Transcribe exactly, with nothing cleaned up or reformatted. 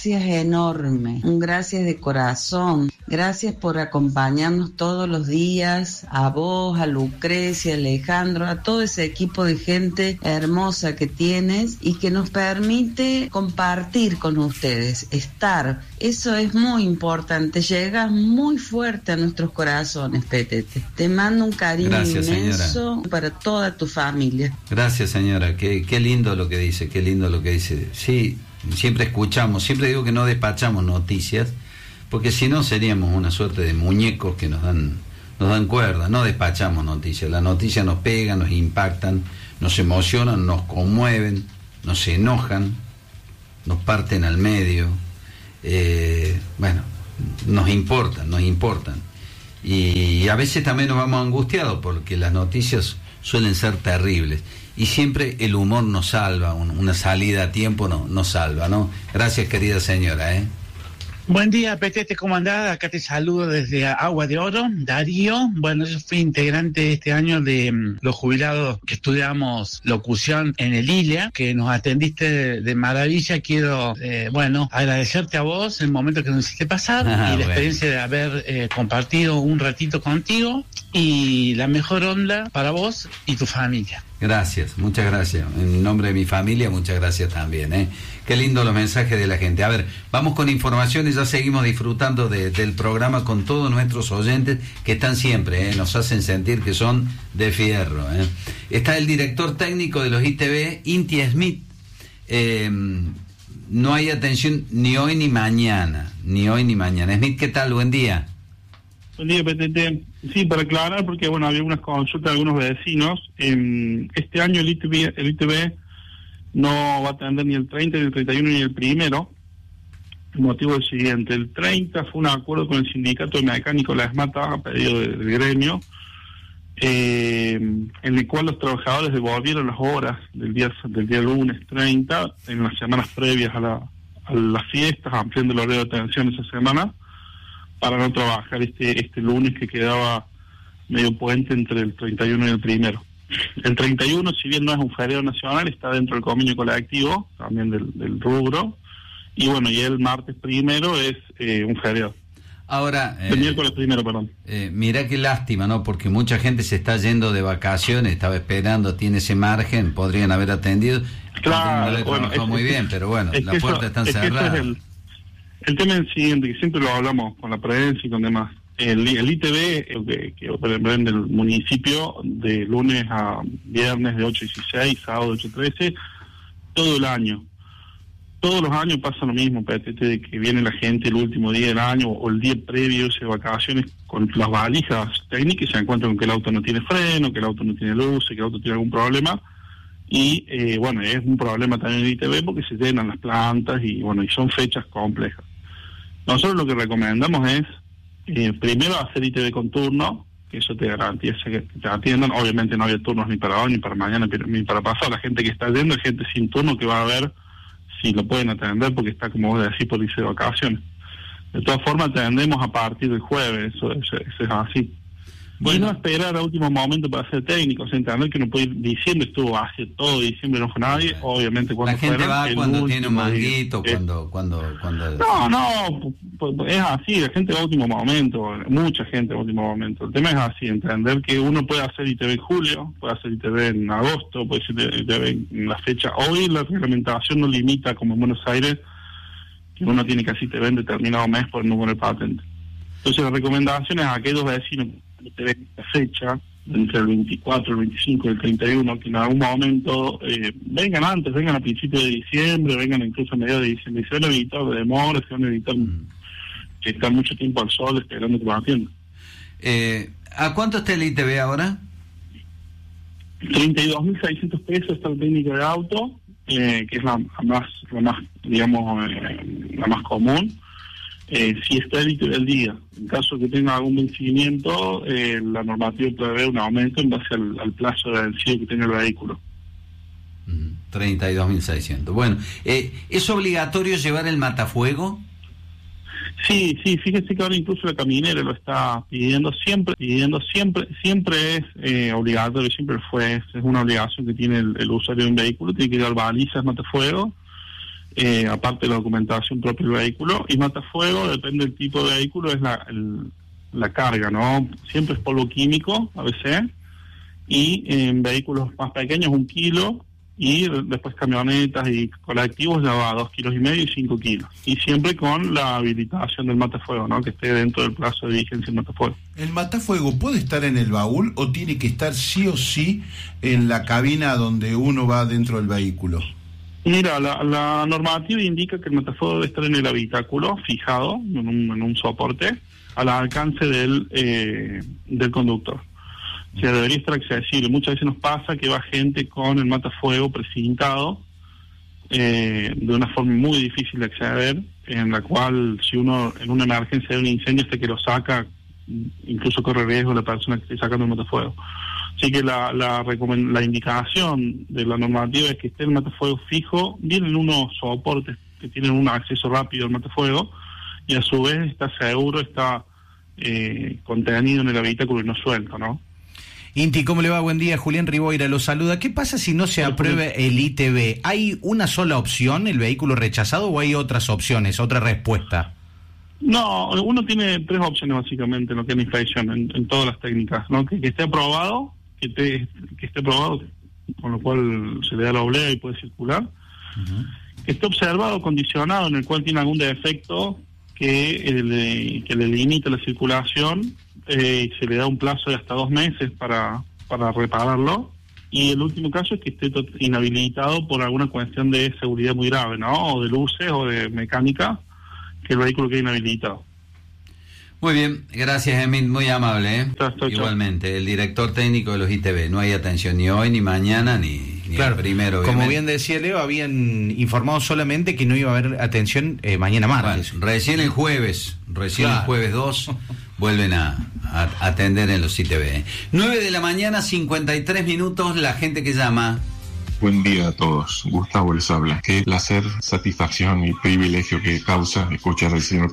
gracias enorme, un gracias de corazón. Gracias por acompañarnos todos los días, a vos, a Lucrecia, a Alejandro, a todo ese equipo de gente hermosa que tienes y que nos permite compartir con ustedes, estar. Eso es muy importante, llegas muy fuerte a nuestros corazones, Petete. Te mando un cariño Gracias, inmenso señora. para toda tu familia. Gracias, señora, qué, qué lindo lo que dice, qué lindo lo que dice. Sí, siempre escuchamos, siempre digo que no despachamos noticias, porque si no seríamos una suerte de muñecos que nos dan nos dan cuerda. No despachamos noticias, las noticias nos pegan, nos impactan, nos emocionan, nos conmueven, nos enojan, nos parten al medio, eh, bueno, nos importan, nos importan, y a veces también nos vamos angustiados porque las noticias suelen ser terribles, y siempre el humor nos salva, una salida a tiempo no, nos salva, ¿no? Gracias, querida señora, ¿eh? Buen día, Petete, ¿cómo andás? Acá te saludo desde Agua de Oro, Darío. Bueno, yo fui integrante este año de um, los jubilados que estudiamos locución en el I L E A, que nos atendiste de, de maravilla. Quiero, eh, bueno, agradecerte a vos el momento que nos hiciste pasar, ah, y la bueno. experiencia de haber eh, compartido un ratito contigo, y la mejor onda para vos y tu familia. Gracias, muchas gracias. En nombre de mi familia, muchas gracias también, ¿eh? Qué lindo los mensajes de la gente. A ver, vamos con información y ya seguimos disfrutando de, del programa con todos nuestros oyentes que están siempre, ¿eh? Nos hacen sentir que son de fierro, ¿eh? Está el director técnico de los I T V, Inti Smith. Eh, no hay atención ni hoy ni mañana, ni hoy ni mañana. Smith, ¿qué tal? Buen día. Buen día, P T T. Sí, para aclarar, porque bueno, había unas consultas de algunos vecinos. Eh, este año el I T V, el I T V no va a atender ni el treinta, ni el treinta y uno, ni el primero. El motivo es el siguiente: el treinta fue un acuerdo con el sindicato de mecánicos, la ESMATA, a pedido del, del gremio, eh, en el cual los trabajadores devolvieron las horas del día del día lunes treinta, en las semanas previas a, la, a las fiestas, ampliando el horario de atención esa semana, para no trabajar este este lunes que quedaba medio puente entre el treinta y uno y el primero. El treinta y uno, si bien no es un feriado nacional, está dentro del convenio colectivo, también del, del rubro, y bueno, y el martes primero es eh, un feriado. Ahora, el eh, miércoles primero, perdón. Eh, mirá qué lástima, ¿no? Porque mucha gente se está yendo de vacaciones, estaba esperando, tiene ese margen, podrían haber atendido. Claro, no bueno, es, muy es, bien, pero bueno, las puertas están es cerradas. Es el, el tema es el siguiente, que siempre lo hablamos con la prensa y con demás. El, el I T V, que, que opera en el municipio, de lunes a viernes de ocho a dieciséis, sábado de ocho a trece, todo el año. Todos los años pasa lo mismo, Petete, de que viene la gente el último día del año o el día previo de vacaciones con las valijas técnicas y se encuentran con que el auto no tiene freno, que el auto no tiene luz, que el auto tiene algún problema. Y eh, bueno, es un problema también en el I T V porque se llenan las plantas y bueno, y son fechas complejas. Nosotros lo que recomendamos es Eh, primero hacer I T V con turno, que eso te garantiza que te atiendan. Obviamente no había turnos ni para hoy, ni para mañana, ni para pasado. La gente que está yendo es gente sin turno que va a ver si lo pueden atender porque está, como vos decís, por irse de vacaciones. De todas formas, atendemos a partir del jueves, eso, eso, eso es así. Bueno. Y no esperar a último momento para ser técnicos, entender que no puede ir. Diciembre estuvo hace todo diciembre, no fue nadie. Obviamente cuando la gente fuera, va cuando tiene un manguito, día, cuando, eh, cuando, cuando... No, no, es así, la gente va a último momento, mucha gente va a último momento. El tema es así, entender que uno puede hacer I T V en julio, puede hacer I T V en agosto, puede hacer I T V en la fecha. Hoy la reglamentación no limita, como en Buenos Aires, que uno tiene que hacer I T V en determinado mes por el número de patente. Entonces la recomendación es a aquellos vecinos que te ven esta fecha, entre el veinticuatro, el veinticinco y el treinta y uno, que en algún momento eh, vengan antes, vengan a principios de diciembre, vengan incluso a mediados de diciembre, y se van a evitar de demoras, se van a evitar mm. que están mucho tiempo al sol esperando que lo atiendan. Eh, ¿A cuánto está el I T V ahora? treinta y dos mil seiscientos pesos está el técnico de auto, eh, que es la, la más, la más, digamos, eh, la más común. Eh, si está el I T V del día, en caso que tenga algún vencimiento, eh, la normativa prevé un aumento en base al, al plazo de vencido que tenga el vehículo. treinta y dos mil seiscientos. Bueno, eh, ¿es obligatorio llevar el matafuego? Sí, sí, fíjese que ahora incluso la caminera lo está pidiendo siempre, pidiendo siempre, siempre es eh, obligatorio, siempre fue, es una obligación que tiene el, el usuario de un vehículo, tiene que llevar balizas, matafuego. eh, aparte de la documentación propia del vehículo. Y matafuego, depende del tipo de vehículo, es la, el, la carga, ¿no? Siempre es polvo químico, A B C, y en vehículos más pequeños un kilo, y después camionetas y colectivos ya va a dos kilos y medio y cinco kilos. Y siempre con la habilitación del matafuego, ¿no? Que esté dentro del plazo de vigencia del matafuego. ¿El matafuego puede estar en el baúl o tiene que estar sí o sí en la cabina donde uno va dentro del vehículo? Mira, la, la normativa indica que el matafuego debe estar en el habitáculo, fijado en un, en un soporte, al alcance del, eh, del conductor. O sea, debería estar accesible. Muchas veces nos pasa que va gente con el matafuego precintado eh, de una forma muy difícil de acceder, en la cual si uno en una emergencia de un incendio este que lo saca, incluso corre riesgo la persona que esté sacando el matafuego. Así que la, la, recomend- la indicación de la normativa es que esté el matafuego fijo, vienen unos soportes que tienen un acceso rápido al matafuego, y a su vez está seguro, está eh, contenido en el habitáculo y no suelto, ¿no? Inti, ¿cómo le va? Buen día, Julián Riboira lo saluda. ¿Qué pasa si no se aprueba el I T V? ¿Hay una sola opción, el vehículo rechazado, o hay otras opciones, otra respuesta? No, uno tiene tres opciones básicamente en lo que es la inspección, en, en todas las técnicas, ¿no? Que, que esté aprobado, que, te, que esté aprobado, con lo cual se le da la oblea y puede circular. Uh-huh. Que esté observado, condicionado, en el cual tiene algún defecto que, le, que le limita la circulación, eh, y se le da un plazo de hasta dos meses para, para repararlo. Y el último caso es que esté inhabilitado por alguna cuestión de seguridad muy grave, ¿no? O de luces o de mecánica, que el vehículo quede inhabilitado. Muy bien, gracias, Emil, muy amable, ¿eh? Estoy, Igualmente, estoy. El director técnico de los I T V, no hay atención ni hoy, ni mañana, ni, ni claro, el primero. Obviamente. Como bien decía Leo, habían informado solamente que no iba a haber atención eh, mañana martes. Bueno, recién el jueves, recién claro. el jueves dos, vuelven a, a atender en los I T V. ¿eh? nueve de la mañana, cincuenta y tres minutos, la gente que llama... Buen día a todos, Gustavo les habla. Qué placer, satisfacción y privilegio que causa escuchar al señor